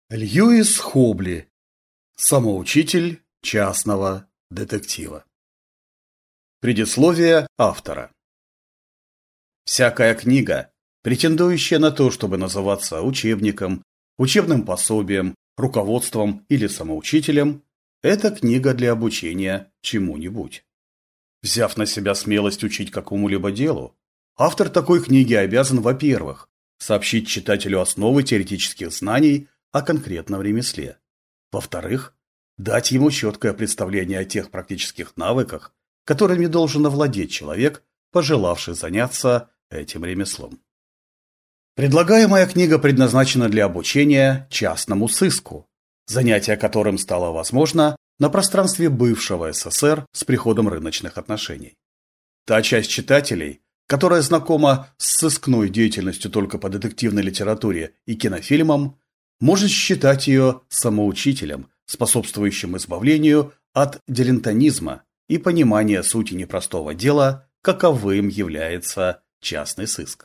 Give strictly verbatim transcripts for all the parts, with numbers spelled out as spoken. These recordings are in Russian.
Льюис Хобли. Самоучитель частного детектива. Предисловие автора. Всякая книга, претендующая на то, чтобы называться учебником, учебным пособием, руководством или самоучителем, это книга для обучения чему-нибудь. Взяв на себя смелость учить какому-либо делу, автор такой книги обязан, во-первых, сообщить читателю основы теоретических знаний о конкретном ремесле. Во-вторых, дать ему четкое представление о тех практических навыках, которыми должен овладеть человек, пожелавший заняться этим ремеслом. Предлагаемая книга предназначена для обучения частному сыску, занятие которым стало возможно на пространстве бывшего СССР с приходом рыночных отношений. Та часть читателей, которая знакома с сыскной деятельностью только по детективной литературе и кинофильмам, может считать ее самоучителем, способствующим избавлению от дилетантизма и понимания сути непростого дела, каковым является частный сыск.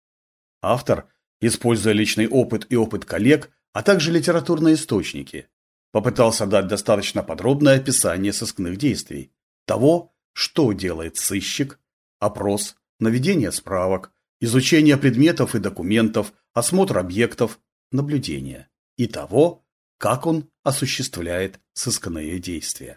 Автор, используя личный опыт и опыт коллег, а также литературные источники, попытался дать достаточно подробное описание сыскных действий, того, что делает сыщик, опрос, наведение справок, изучение предметов и документов, осмотр объектов, наблюдения и того, как он осуществляет сыскные действия.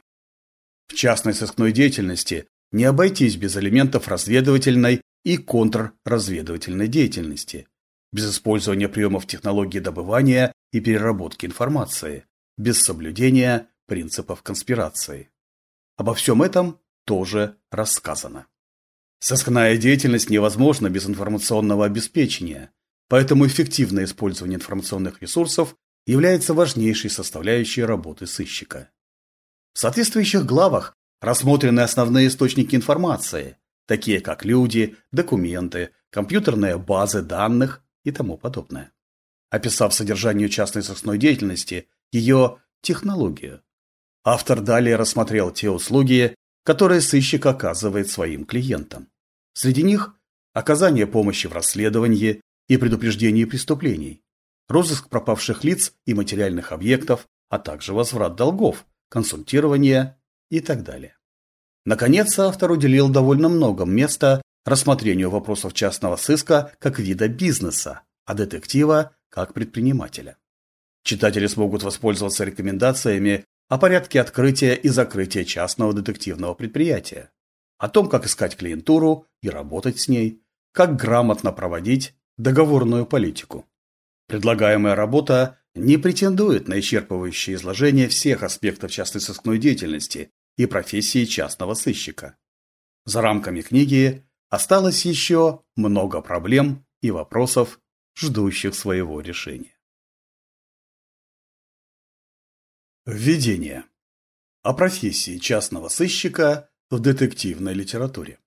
В частной сыскной деятельности не обойтись без элементов разведывательной и контрразведывательной деятельности, без использования приемов технологии добывания и переработки информации, без соблюдения принципов конспирации. Обо всем этом тоже рассказано. Сыскная деятельность невозможна без информационного обеспечения, поэтому эффективное использование информационных ресурсов является важнейшей составляющей работы сыщика. В соответствующих главах рассмотрены основные источники информации, такие как люди, документы, компьютерные базы данных и тому подобное. Описав содержание частной сыскной деятельности, ее технологию, автор далее рассмотрел те услуги, которые сыщик оказывает своим клиентам. Среди них оказание помощи в расследовании и предупреждении преступлений, розыск пропавших лиц и материальных объектов, а также возврат долгов, консультирование и так далее. Наконец, автор уделил довольно много места рассмотрению вопросов частного сыска как вида бизнеса, а детектива как предпринимателя. Читатели смогут воспользоваться рекомендациями о порядке открытия и закрытия частного детективного предприятия, о том, как искать клиентуру и работать с ней, как грамотно проводить договорную политику. Предлагаемая работа не претендует на исчерпывающее изложение всех аспектов частной сыскной деятельности и профессии частного сыщика. За рамками книги осталось еще много проблем и вопросов, ждущих своего решения. Введение. О профессии частного сыщика в детективной литературе.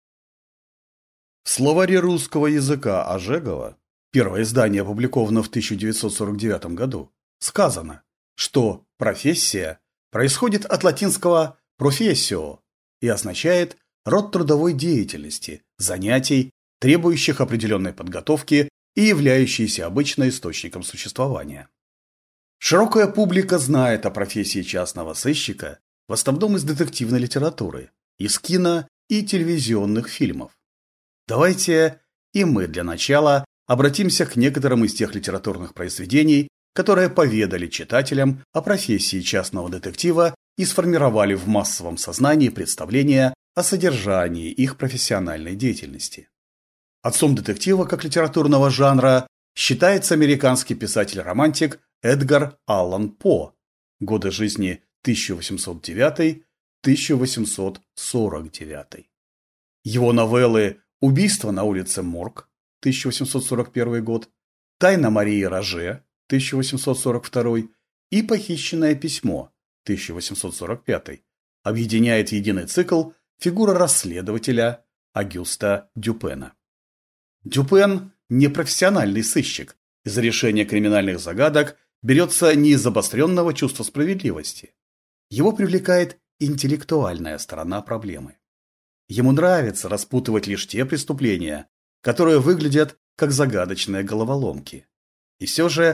В словаре русского языка Ожегова, первое издание опубликовано в тысяча девятьсот сорок девятом году, сказано, что профессия происходит от латинского professio и означает род трудовой деятельности, занятий, требующих определенной подготовки и являющиеся обычно источником существования. Широкая публика знает о профессии частного сыщика в основном из детективной литературы, из кино и телевизионных фильмов. Давайте и мы для начала обратимся к некоторым из тех литературных произведений, которые поведали читателям о профессии частного детектива и сформировали в массовом сознании представление о содержании их профессиональной деятельности. Отцом детектива как литературного жанра считается американский писатель-романтик Эдгар Аллан По, годы жизни тысяча восемьсот девятый — тысяча восемьсот сорок девятый. Его новеллы «Убийство на улице Морг» тысяча восемьсот сорок первый год, «Тайна Марии Роже» тысяча восемьсот сорок второй и «Похищенное письмо» тысяча восемьсот сорок пятый объединяет в единый цикл фигура расследователя Агюста Дюпена. Дюпен – не профессиональный сыщик, из-за решения криминальных загадок берется не из обостренного чувства справедливости. Его привлекает интеллектуальная сторона проблемы. Ему нравится распутывать лишь те преступления, которые выглядят как загадочные головоломки. И все же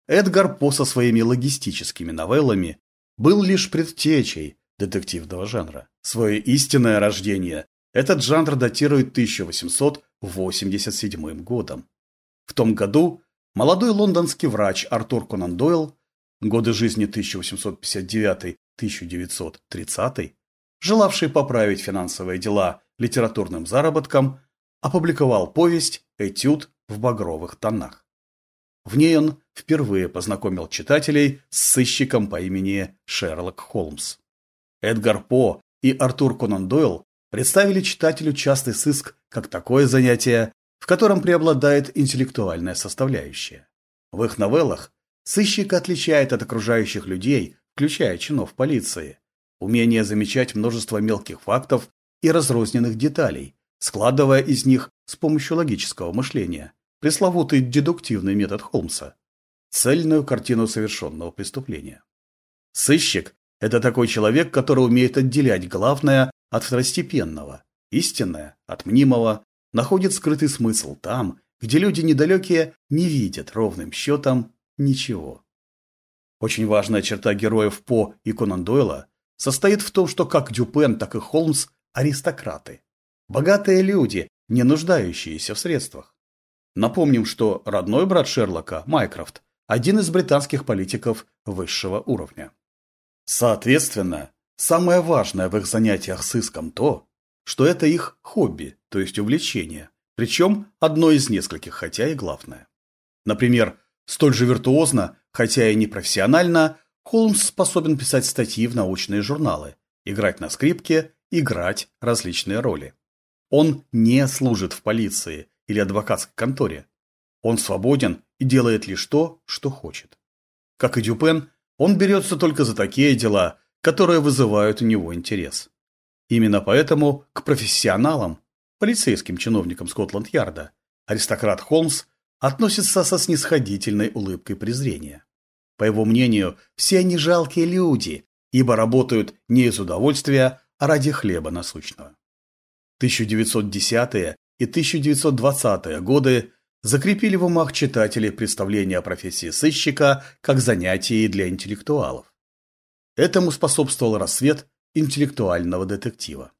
Эдгар По со своими логистическими новеллами был лишь предтечей детективного жанра. Свое истинное рождение этот жанр датирует тысяча восемьсот восемьдесят седьмым годом. В том году молодой лондонский врач Артур Конан Дойл, годы жизни тысяча восемьсот пятьдесят девятый — тысяча девятьсот тридцатый, желавший поправить финансовые дела литературным заработком, опубликовал повесть «Этюд в багровых тонах». В ней он впервые познакомил читателей с сыщиком по имени Шерлок Холмс. Эдгар По и Артур Конан Дойл представили читателю частный сыск как такое занятие, в котором преобладает интеллектуальная составляющая. В их новеллах сыщик отличает от окружающих людей, включая чинов полиции, умение замечать множество мелких фактов и разрозненных деталей, складывая из них с помощью логического мышления, пресловутый дедуктивный метод Холмса, цельную картину совершенного преступления. Сыщик – это такой человек, который умеет отделять главное от второстепенного, истинное от мнимого, находит скрытый смысл там, где люди недалекие не видят ровным счетом ничего. Очень важная черта героев По и Конан Дойла состоит в том, что как Дюпен, так и Холмс – аристократы. Богатые люди, не нуждающиеся в средствах. Напомним, что родной брат Шерлока, Майкрофт, один из британских политиков высшего уровня. Соответственно, самое важное в их занятиях сыском то, что это их хобби, то есть увлечение, причем одно из нескольких, хотя и главное. Например, столь же виртуозно, хотя и не профессионально, Холмс способен писать статьи в научные журналы, играть на скрипке, играть различные роли. Он не служит в полиции или адвокатской конторе. Он свободен и делает лишь то, что хочет. Как и Дюпен, он берется только за такие дела, которые вызывают у него интерес. Именно поэтому к профессионалам, полицейским чиновникам Скотланд-Ярда, аристократ Холмс относится со снисходительной улыбкой презрения. По его мнению, все они жалкие люди, ибо работают не из удовольствия, а ради хлеба насущного. тысяча девятьсот десятые и тысяча девятьсот двадцатые годы закрепили в умах читателей представление о профессии сыщика как занятии для интеллектуалов. Этому способствовал расцвет интеллектуального детектива.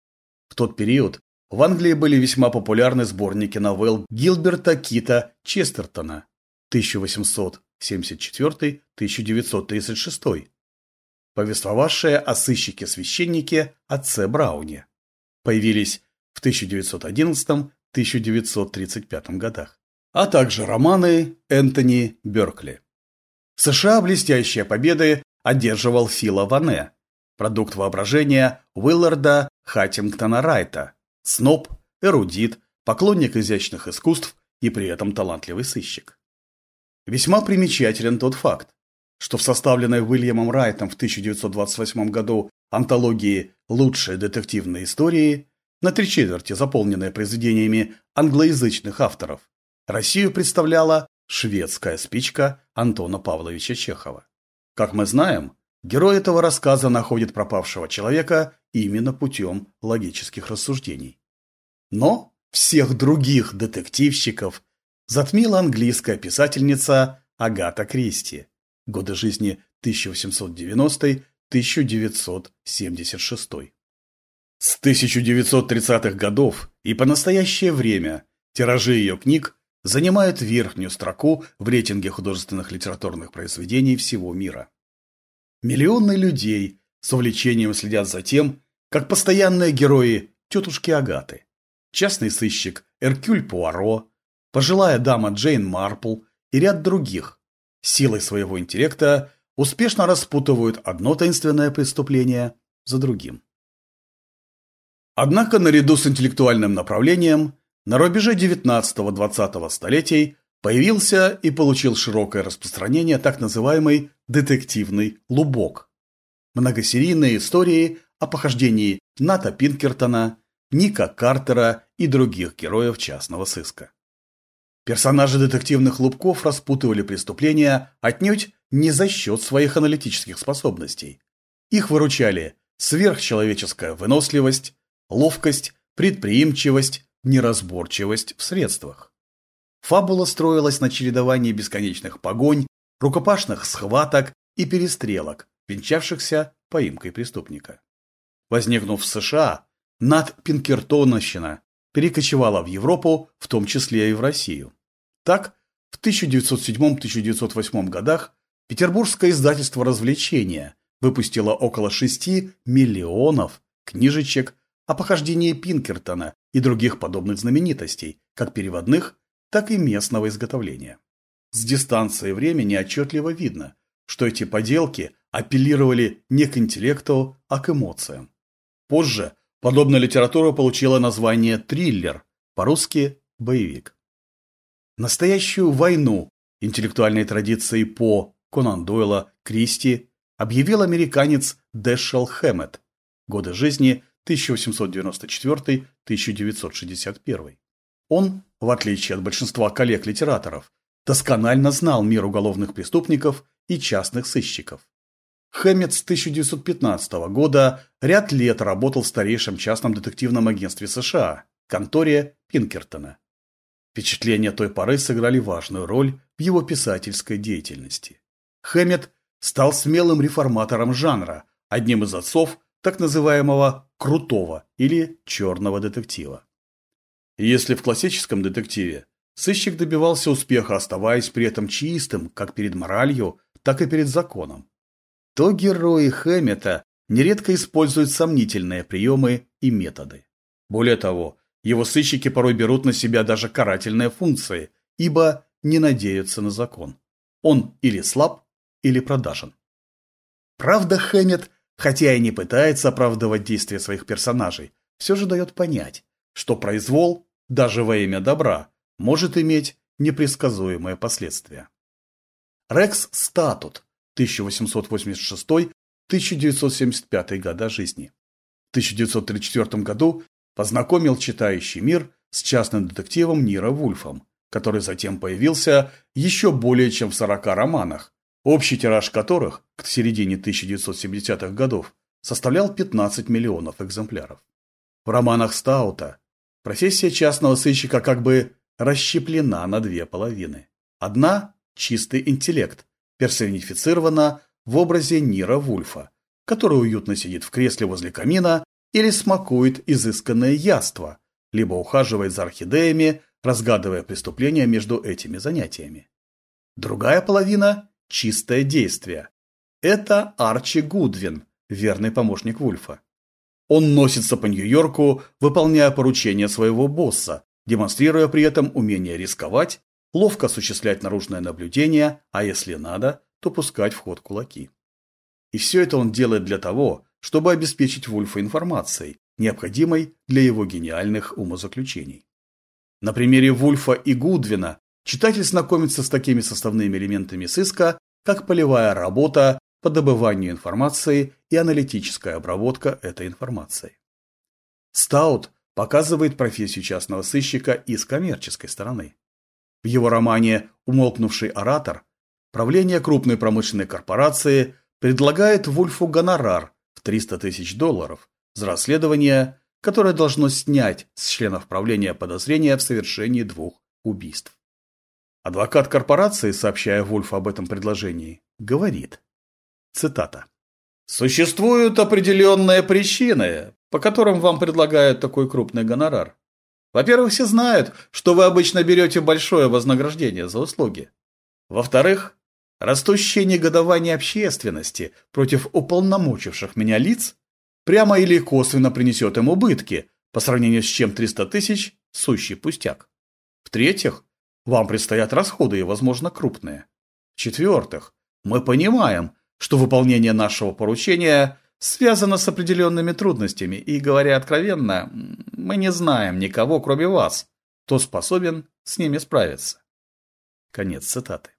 В тот период в Англии были весьма популярны сборники новелл Гилберта Кита Честертона тысяча восемьсот семьдесят четвёртый — тысяча девятьсот тридцать шестой, повествовавшие о сыщике-священнике отце Брауне. Появились в тысяча девятьсот одиннадцатом — тысяча девятьсот тридцать пятом годах, а также романы Энтони Беркли. В США блестящие победы одерживал Фила Ване, продукт воображения Уилларда Хаттингтона Райта, сноб, эрудит, поклонник изящных искусств и при этом талантливый сыщик. Весьма примечателен тот факт, что в составленной Уильямом Райтом в тысяча девятьсот двадцать восьмом году антологии «Лучшие детективные истории», на три четверти заполненные произведениями англоязычных авторов, Россию представляла шведская спичка Антона Павловича Чехова. Как мы знаем, герой этого рассказа находит пропавшего человека именно путем логических рассуждений. Но всех других детективщиков затмила английская писательница Агата Кристи, годы жизни тысяча восемьсот девяностый — тысяча девятьсот семьдесят шестой. С тысяча девятьсот тридцатых годов и по настоящее время тиражи ее книг занимают верхнюю строку в рейтинге художественных литературных произведений всего мира. Миллионы людей с увлечением следят за тем, как постоянные герои тетушки Агаты, частный сыщик Эркюль Пуаро, пожилая дама Джейн Марпл и ряд других силой своего интеллекта успешно распутывают одно таинственное преступление за другим. Однако наряду с интеллектуальным направлением на рубеже девятнадцатого-двадцатого столетий появился и получил широкое распространение так называемый детективный лубок. Многосерийные истории о похождении Ната Пинкертона, Ника Картера и других героев частного сыска. Персонажи детективных лубков распутывали преступления отнюдь не за счет своих аналитических способностей. Их выручали сверхчеловеческая выносливость, ловкость, предприимчивость, неразборчивость в средствах. Фабула строилась на чередовании бесконечных погонь рукопашных схваток и перестрелок, венчавшихся поимкой преступника. Возникнув в США, надпинкертоновщина перекочевала в Европу, в том числе и в Россию. Так, в тысяча девятьсот седьмом — тысяча девятьсот восьмом годах Петербургское издательство «Развлечения» выпустило около шести миллионов книжечек о похождении Пинкертона и других подобных знаменитостей, как переводных, так и местного изготовления. С дистанции времени отчетливо видно, что эти поделки апеллировали не к интеллекту, а к эмоциям. Позже подобная литература получила название триллер, по-русски боевик. Настоящую войну интеллектуальной традиции По, Конан Дойла, Кристи объявил американец Дэшел Хэммет, годы жизни тысяча восемьсот девяносто четвёртый — тысяча девятьсот шестьдесят первый. Он, в отличие от большинства коллег-литераторов, досконально знал мир уголовных преступников и частных сыщиков. Хэммет с тысяча девятьсот пятнадцатого года ряд лет работал в старейшем частном детективном агентстве США, конторе Пинкертона. Впечатления той поры сыграли важную роль в его писательской деятельности. Хэммет стал смелым реформатором жанра, одним из отцов так называемого «крутого» или «черного детектива». Если в классическом детективе сыщик добивался успеха, оставаясь при этом чистым как перед моралью, так и перед законом, то герои Хэммета нередко используют сомнительные приемы и методы. Более того, его сыщики порой берут на себя даже карательные функции, ибо не надеются на закон. Он или слаб, или продажен. Правда, Хэммет, хотя и не пытается оправдывать действия своих персонажей, все же дает понять, что произвол, даже во имя добра, может иметь непредсказуемые последствия. Рекс Статут, тысяча восемьсот восемьдесят шестой — тысяча девятьсот семьдесят пятый года жизни. В тысяча девятьсот тридцать четвёртом году познакомил читающий мир с частным детективом Ниро Вульфом, который затем появился еще более чем в сорока романах, общий тираж которых к середине тысяча девятьсот семидесятых годов составлял пятнадцать миллионов экземпляров. В романах Стаута профессия частного сыщика как бы расщеплена на две половины. Одна – чистый интеллект, персонифицирована в образе Ниро Вульфа, который уютно сидит в кресле возле камина или смакует изысканное яство, либо ухаживает за орхидеями, разгадывая преступления между этими занятиями. Другая половина – чистое действие. Это Арчи Гудвин, верный помощник Вульфа. Он носится по Нью-Йорку, выполняя поручения своего босса, демонстрируя при этом умение рисковать, ловко осуществлять наружное наблюдение, а если надо, то пускать в ход кулаки. И все это он делает для того, чтобы обеспечить Вульфа информацией, необходимой для его гениальных умозаключений. На примере Вульфа и Гудвина читатель знакомится с такими составными элементами сыска, как полевая работа по добыванию информации и аналитическая обработка этой информации. Стаут показывает профессию частного сыщика и с коммерческой стороны. В его романе «Умолкнувший оратор» правление крупной промышленной корпорации предлагает Вульфу гонорар в триста тысяч долларов за расследование, которое должно снять с членов правления подозрения в совершении двух убийств. Адвокат корпорации, сообщая Вульфу об этом предложении, говорит, цитата: «Существуют определенные причины, по которым вам предлагают такой крупный гонорар. Во-первых, все знают, что вы обычно берете большое вознаграждение за услуги. Во-вторых, растущее негодование общественности против уполномочивших меня лиц прямо или косвенно принесет им убытки, по сравнению с чем триста тысяч – сущий пустяк. В-третьих, вам предстоят расходы и, возможно, крупные. В-четвертых, мы понимаем, что выполнение нашего поручения связано с определенными трудностями, и, говоря откровенно, мы не знаем никого, кроме вас, кто способен с ними справиться». Конец цитаты.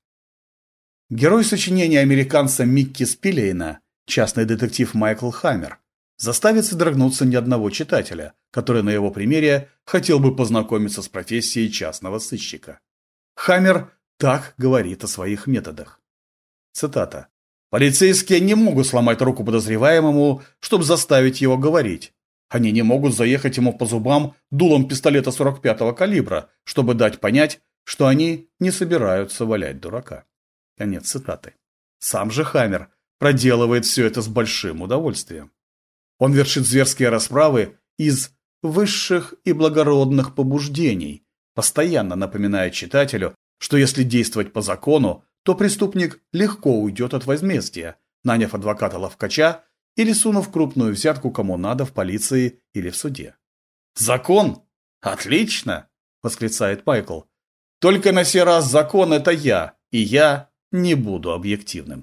Герой сочинения американца Микки Спиллейна, частный детектив Майкл Хаммер, заставит содрогнуться ни одного читателя, который на его примере хотел бы познакомиться с профессией частного сыщика. Хаммер так говорит о своих методах. Цитата: «Полицейские не могут сломать руку подозреваемому, чтобы заставить его говорить. Они не могут заехать ему по зубам дулом пистолета сорок пятого калибра, чтобы дать понять, что они не собираются валять дурака». Конец цитаты. Сам же Хаммер проделывает все это с большим удовольствием. Он вершит зверские расправы из высших и благородных побуждений, постоянно напоминая читателю, что если действовать по закону, то преступник легко уйдет от возмездия, наняв адвоката-ловкача или сунув крупную взятку кому надо в полиции или в суде. «Закон? Отлично!» – восклицает Майкл. «Только на сей раз закон – это я, и я не буду объективным».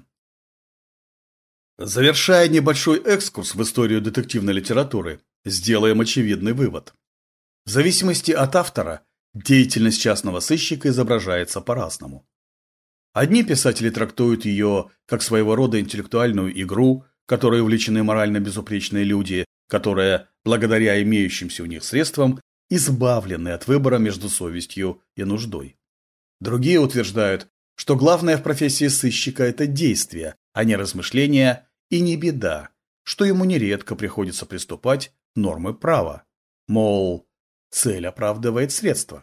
Завершая небольшой экскурс в историю детективной литературы, сделаем очевидный вывод. В зависимости от автора, деятельность частного сыщика изображается по-разному. Одни писатели трактуют ее как своего рода интеллектуальную игру, которой увлечены морально безупречные люди, которые, благодаря имеющимся у них средствам, избавлены от выбора между совестью и нуждой. Другие утверждают, что главное в профессии сыщика – это действие, а не размышления, и не беда, что ему нередко приходится приступать к нормы права. Мол, цель оправдывает средства.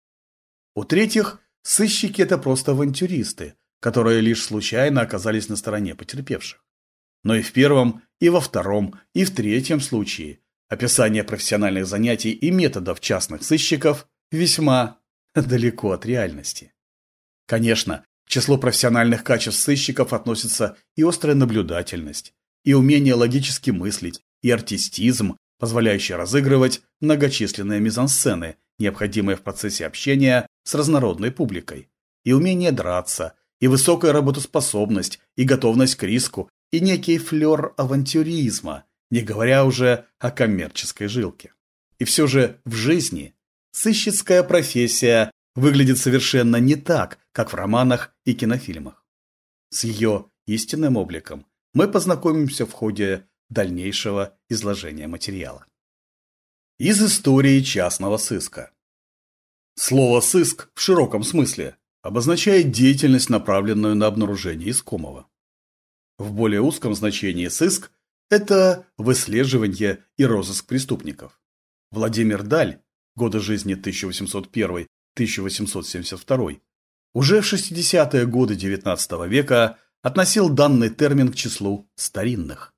У третьих сыщики – это просто авантюристы, которые лишь случайно оказались на стороне потерпевших. Но и в первом, и во втором, и в третьем случае описание профессиональных занятий и методов частных сыщиков весьма далеко от реальности. Конечно, к числу профессиональных качеств сыщиков относятся и острая наблюдательность, и умение логически мыслить, и артистизм, позволяющий разыгрывать многочисленные мизансцены, необходимые в процессе общения с разнородной публикой, и умение драться, и высокая работоспособность, и готовность к риску, и некий флер авантюризма, не говоря уже о коммерческой жилке. И все же в жизни сыщицкая профессия выглядит совершенно не так, как в романах и кинофильмах. С ее истинным обликом мы познакомимся в ходе дальнейшего изложения материала. Из истории частного сыска. Слово «сыск» в широком смысле обозначает деятельность, направленную на обнаружение искомого. В более узком значении сыск – это выслеживание и розыск преступников. Владимир Даль, годы жизни тысяча восемьсот первый — тысяча восемьсот семьдесят второй, уже в шестидесятые годы девятнадцатого века относил данный термин к числу старинных.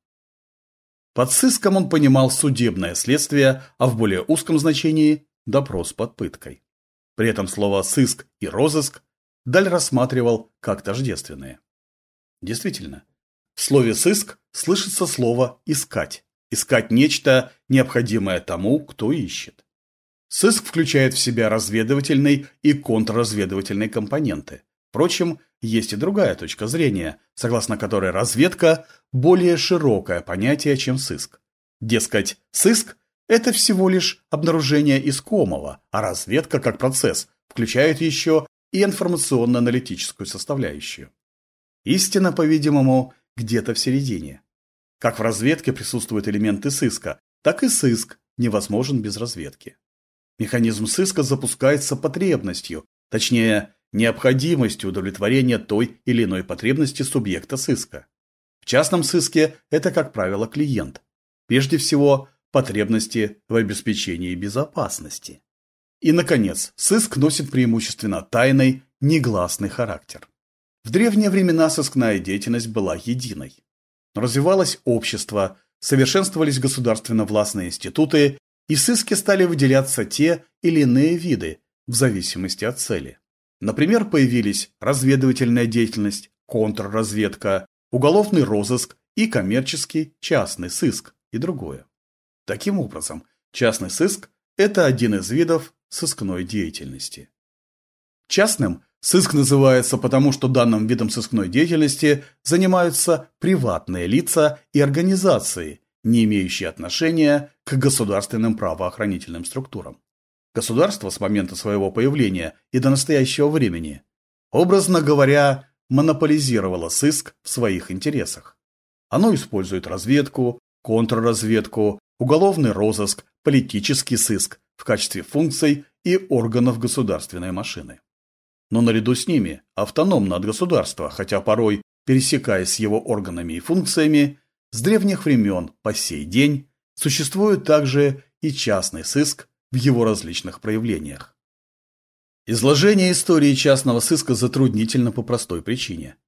Под сыском он понимал судебное следствие, а в более узком значении – допрос под пыткой. При этом слова «сыск» и «розыск» Даль рассматривал как тождественные. Действительно, в слове «сыск» слышится слово «искать». Искать нечто, необходимое тому, кто ищет. Сыск включает в себя разведывательный и контрразведывательные компоненты. Впрочем, есть и другая точка зрения, согласно которой разведка – более широкое понятие, чем сыск. Дескать, сыск – это всего лишь обнаружение искомого, а разведка как процесс включает еще и информационно-аналитическую составляющую. Истина, по-видимому, где-то в середине. Как в разведке присутствуют элементы сыска, так и сыск невозможен без разведки. Механизм сыска запускается потребностью, точнее, необходимостью удовлетворения той или иной потребности субъекта сыска. В частном сыске это, как правило, клиент. Прежде всего, потребности в обеспечении безопасности. И, наконец, сыск носит преимущественно тайный, негласный характер. В древние времена сыскная деятельность была единой. Развивалось общество, совершенствовались государственно-властные институты, и в сыске стали выделяться те или иные виды, в зависимости от цели. Например, появились разведывательная деятельность, контрразведка, уголовный розыск и коммерческий частный сыск и другое. Таким образом, частный сыск – это один из видов сыскной деятельности. Частным сыск называется потому, что данным видом сыскной деятельности занимаются приватные лица и организации, не имеющие отношения к государственным правоохранительным структурам. Государство с момента своего появления и до настоящего времени, образно говоря, монополизировало сыск в своих интересах. Оно использует разведку, контрразведку, уголовный розыск, политический сыск в качестве функций и органов государственной машины. Но наряду с ними, автономно от государства, хотя порой пересекаясь с его органами и функциями, с древних времен по сей день существует также и частный сыск в его различных проявлениях. Изложение истории частного сыска затруднительно по простой причине.